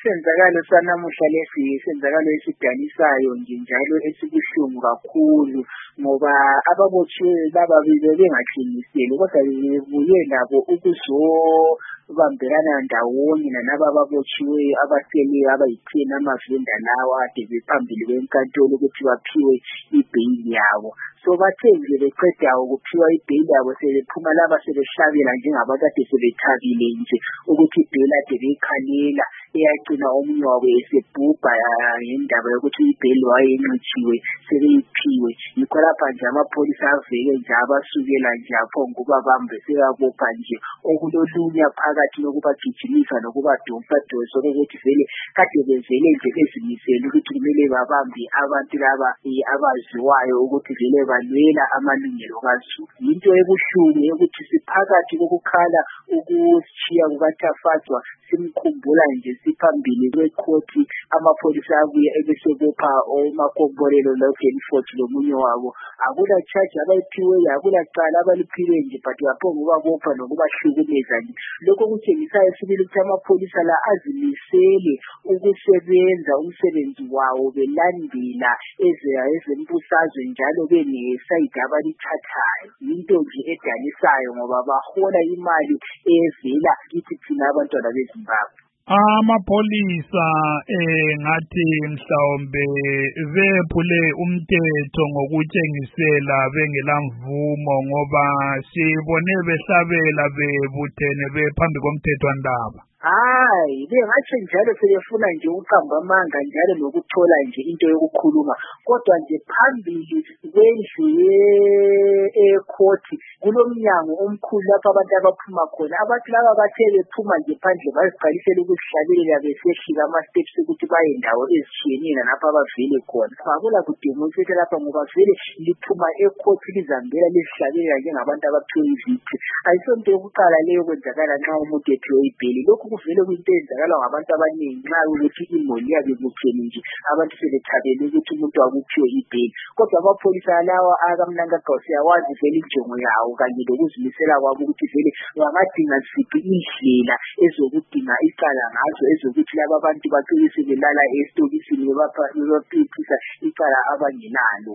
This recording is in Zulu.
Isenzakalo sanamuhla lesi isenzakalo esidanisayo nje njalo esibuhlungu kakhulu ngoba ababotshiweyo laba bengaqiniseli kodwa bebuye labo ukuzobambelana ndawonye nalaba ababotshiweyo abaseleyo abayi-10 amavenda lawa ade bephambili kwenkantolo ukuthi baphiwe ibheyili yabo. So bathe nje beqeda ukuphiwa ibheyili yabo sebephuma laba sebehlabela njengabantu ade sebethabile nje ukuthi ibheyili ade beyikhalela eyagcina omunye wabo esebhubha ngendaba yokuthi ibheyili wayencitshiwe sebeyiphiwe. Yikho lapha nje amapholisa aveke nje abasukela nje aphonga ukubabambe sebabopha nje okulolunya phakathi lokubagijimisa nokubadonsa ukuthi vele kade bevele nje bezimisele ukuthi kumele babambe abantu laba abaziwayo ukuthi vele balwela amalungelo kaZulu. Into ebuhlungu yokuthi siphakathi kokukhala ukushiya kukaTafadzwa simkhumbula nje siphambili kwekhoti amapholisa abuye ebesebopha oMakombolelo loGenfort lomunye wabo. Akula charge abayiphiweyo, akula cala abaliphiwe nje but yaphonga ukubabopha nokubahlukumeza nje. Lokho kutshengisayo sibili ukuthi amapholisa la azimisele ukusebenza umsebenzi wawo belandela ezembusazwe njalo benesayidi abalithathayo. Into nje edanisayo ngoba bahola imali evela kithi thina abantwana beZimbabwe. Amapholisa ngathi mhlawumbe bephule umthetho ngokutshengisela bengelamvumo ngoba sibone behlabela bebuthene bephambi komthethwandaba. Hayi, bengathi njalo sebefuna nje ukuqamba amanga njalo nokuthola nje into yokukhuluma kodwa nje phambili kwendlu ekhoti kulomnyango omkhulu lapho abantu abaphuma khona. Abantu laba bathe bephuma nje phandle baziqalisela ukuzihlabelela besehlika ama-steps ukuthi baye ndawo ezitshiyeneyo lapho abavele khona. Akula kudemonstrate lapha ngoba vele liphuma ekhoti lizambela lizihlabelela njengabantu abaphiwe iviki. Ayisonto yokuqala leyo kwenzakala nxa umuntu ephiwe ibheli. Lokhu kuvele kuyinto eyenzakala ngabantu abaningi nxa ukuthi imoli yabe butheni nje abantu sebethabele ukuthi umuntu akuphiwe ibheli. Kodwa amapholisa lawa akamnankagwa siyawazi vele injongo yawo kanye lokuzimisela kwabo ukuthi vele bangadinga ziphi indlela ezokudinga icala ngazo ezokuthi laba abantu bacine sebelala esitokisini bebaphikisa icala abangenalo.